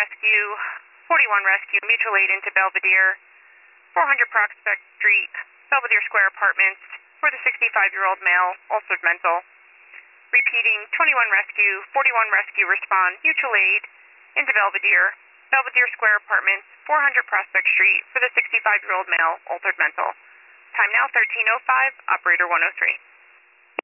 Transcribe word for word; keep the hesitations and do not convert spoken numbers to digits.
Rescue, forty-one Rescue, mutual aid into Belvedere, four hundred Prospect Street, Belvedere Square Apartments, for the sixty-five-year-old male, also mental. Repeating, twenty-one Rescue, forty-one Rescue, respond, mutual aid into Belvedere, Belvedere Square Apartments, four hundred Prospect Street, for the sixty-five-year-old male, altered mental. Time now thirteen oh five, operator one oh three.